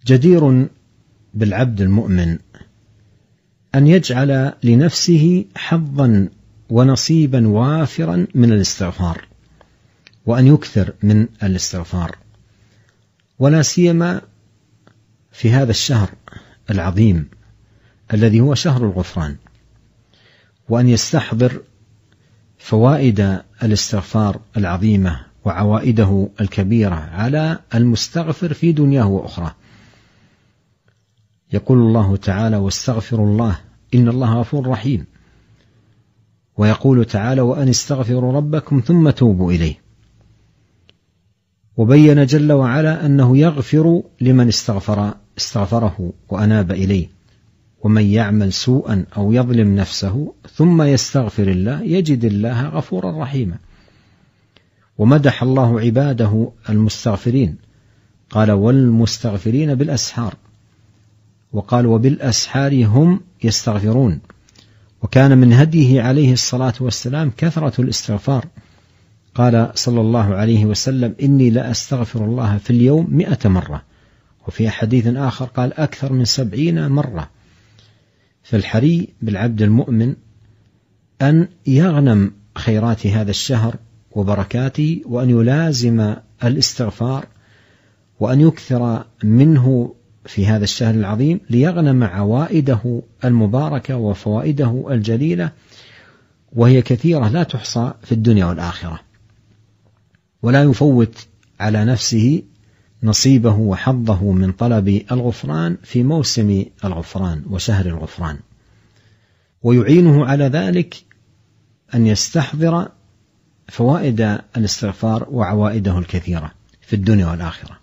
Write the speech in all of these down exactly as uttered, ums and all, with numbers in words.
جدير بالعبد المؤمن أن يجعل لنفسه حظا ونصيبا وافرا من الاستغفار، وأن يكثر من الاستغفار، ولا سيما في هذا الشهر العظيم الذي هو شهر الغفران، وأن يستحضر فوائد الاستغفار العظيمة وعوائده الكبيرة على المستغفر في دنياه وأخرى. يقول الله تعالى: واستغفروا الله إن الله غفور رحيم. ويقول تعالى: وأن استغفروا ربكم ثم توبوا إليه. وبين جل وعلا أنه يغفر لمن استغفر استغفره وأناب إليه، ومن يعمل سوءا أو يظلم نفسه ثم يستغفر الله يجد الله غفورا رحيما. ومدح الله عباده المستغفرين، قال: والمستغفرين بالأسحار، وقال: وبالأسحار هم يستغفرون. وكان من هديه عليه الصلاة والسلام كثرة الاستغفار، قال صلى الله عليه وسلم: إني لا أستغفر الله في اليوم مئة مرة. وفي حديث آخر قال: أكثر من سبعين مرة. فالحري بالعبد المؤمن أن يغنم خيرات هذا الشهر وبركاته، وأن يلازم الاستغفار، وأن يكثر منه في هذا الشهر العظيم ليغنم عوائده المباركة وفوائده الجليلة، وهي كثيرة لا تحصى في الدنيا والآخرة. ولا يفوت على نفسه نصيبه وحظه من طلب الغفران في موسم الغفران وشهر الغفران. ويعينه على ذلك أن يستحضر فوائد الاستغفار وعوائده الكثيرة في الدنيا والآخرة.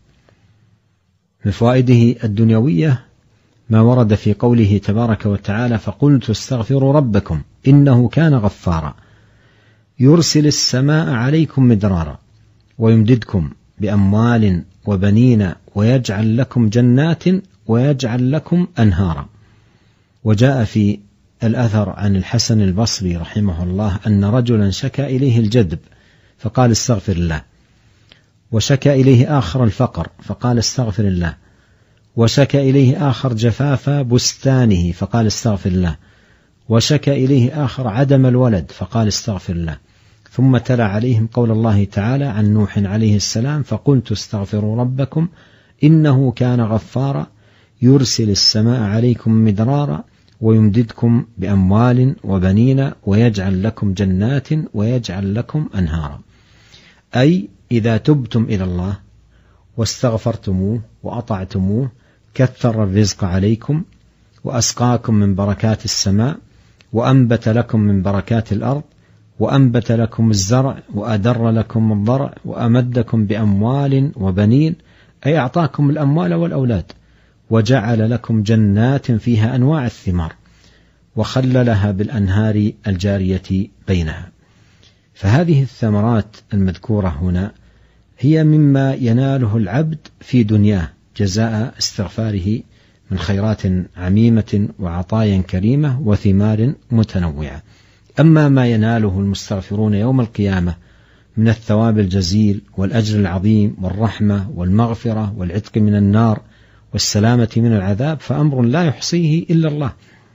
من فوائده الدنيوية ما ورد في قوله تبارك وتعالى: فقلت استغفروا ربكم إنه كان غفارا يرسل السماء عليكم مدرارا ويمددكم بأموال وبنين ويجعل لكم جنات ويجعل لكم أنهارا. وجاء في الأثر عن الحسن البصري رحمه الله أن رجلا شكى إليه الجدب فقال: استغفر الله. وشكى إليه آخر الفقر فقال: استغفر الله. وشكى إليه آخر جفاف بستانه فقال: استغفر الله. وشكى إليه آخر عدم الولد فقال: استغفر الله. ثم تلا عليهم قول الله تعالى عن نوح عليه السلام: فقلت استغفروا ربكم إنه كان غفارا يرسل السماء عليكم مدرارا ويمددكم بأموال وبنين ويجعل لكم جنات ويجعل لكم أنهارا. أي إذا تبتم إلى الله واستغفرتموه وأطعتموه كثر الرزق عليكم وأسقاكم من بركات السماء وأنبت لكم من بركات الأرض وأنبت لكم الزرع وأدر لكم الضرع وأمدكم بأموال وبنين، أي أعطاكم الأموال والأولاد، وجعل لكم جنات فيها أنواع الثمار وخللها بالأنهار الجارية بينها. فهذه الثمرات المذكورة هنا هي مما يناله العبد في دنياه جزاء استغفاره من خيرات عميمة وعطايا كريمة وثمار متنوعة. أما ما يناله المستغفرون يوم القيامة من الثواب الجزيل والأجر العظيم والرحمة والمغفرة والعتق من النار والسلامة من العذاب فأمر لا يحصيه إلا الله.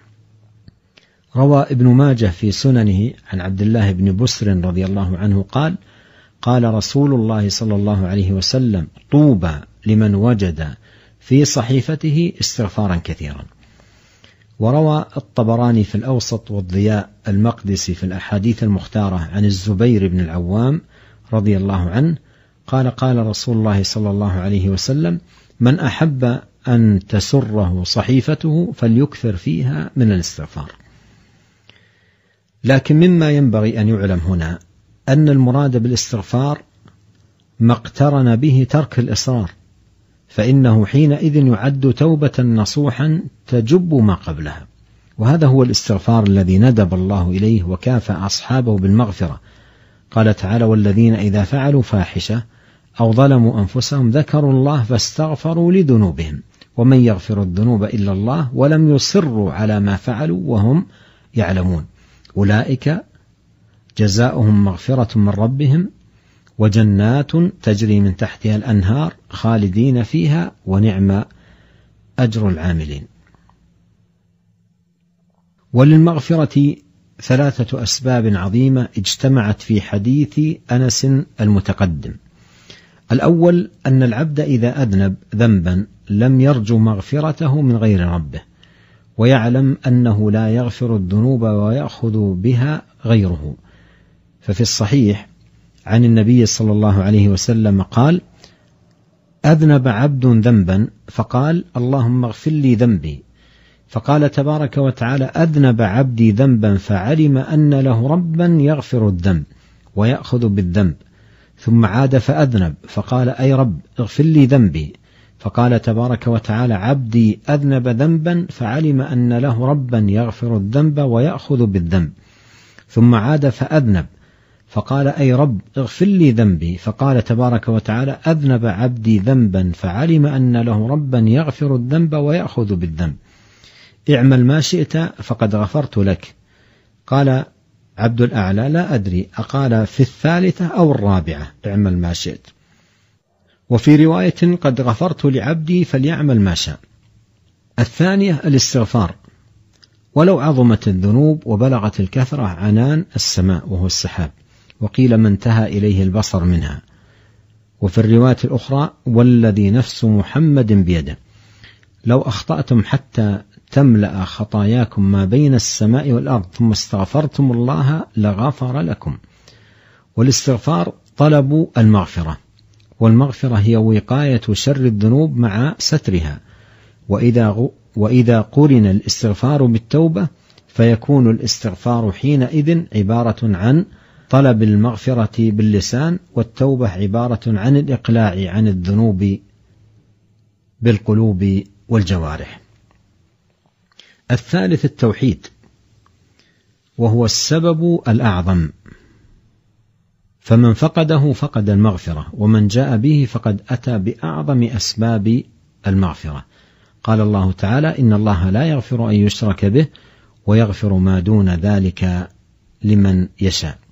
روى ابن ماجه في سننه عن عبد الله بن بسر رضي الله عنه قال: قال رسول الله صلى الله عليه وسلم: طوبى لمن وجد في صحيفته استغفارا كثيرا. وروى الطبراني في الأوسط والضياء المقدسي في الأحاديث المختارة عن الزبير بن العوام رضي الله عنه قال: قال رسول الله صلى الله عليه وسلم: من أحب أن تسره صحيفته فليكثر فيها من الاستغفار. لكن مما ينبغي أن يعلم هنا أن المراد بالاستغفار ما اقترن به ترك الإصرار، فإنه حينئذ يعد توبة نصوحا تجب ما قبلها. وهذا هو الاستغفار الذي ندب الله إليه وكافى أصحابه بالمغفرة. قال تعالى: والذين إذا فعلوا فاحشة أو ظلموا أنفسهم ذكروا الله فاستغفروا لذنوبهم ومن يغفر الذنوب إلا الله ولم يصروا على ما فعلوا وهم يعلمون أولئك جزاؤهم مغفرة من ربهم وجنات تجري من تحتها الأنهار خالدين فيها ونعم أجر العاملين. وللمغفرة ثلاثة أسباب عظيمة اجتمعت في حديث أنس المتقدم. الأول أن العبد إذا أذنب ذنبا لم يرجو مغفرته من غير ربه، ويعلم أنه لا يغفر الذنوب ويأخذ بها غيره. ففي الصحيح عن النبي صلى الله عليه وسلم قال: أذنب عبد ذنبا فقال: اللهم اغفر لي ذنبي، فقال تبارك وتعالى: أذنب عبدي ذنبا فعلم أن له ربا يغفر الذنب ويأخذ بالذنب، ثم عاد فأذنب فقال: أي رب اغفر لي ذنبي، فقال تبارك وتعالى: عبدي أذنب ذنبا فعلم أن له ربا يغفر الذنب ويأخذ بالذنب، ثم عاد فأذنب فقال: أي رب اغفر لي ذنبي، فقال تبارك وتعالى: أذنب عبدي ذنبا فعلم أن له ربا يغفر الذنب ويأخذ بالذنب، اعمل ما شئت فقد غفرت لك. قال عبد الأعلى: لا أدري أقال في الثالثة أو الرابعة اعمل ما شئت. وفي رواية: قد غفرت لعبدي فليعمل ما شاء. الثانية الاستغفار، ولو عظمت الذنوب وبلغت الكثرة عنان السماء وهو السحاب، وقيل ما انتهى إليه البصر منها. وفي الرواية الأخرى: والذي نفس محمد بيده لو أخطأتم حتى تملأ خطاياكم ما بين السماء والأرض ثم استغفرتم الله لغفر لكم. والاستغفار طلب المغفرة، والمغفرة هي وقاية شر الذنوب مع سترها، وإذا, وإذا قرن الاستغفار بالتوبة فيكون الاستغفار حينئذ عبارة عن طلب المغفرة باللسان، والتوبة عبارة عن الإقلاع عن الذنوب بالقلوب والجوارح. الثالث التوحيد، وهو السبب الأعظم، فمن فقده فقد المغفرة، ومن جاء به فقد أتى بأعظم أسباب المغفرة. قال الله تعالى: إن الله لا يغفر أن يشرك به ويغفر ما دون ذلك لمن يشاء.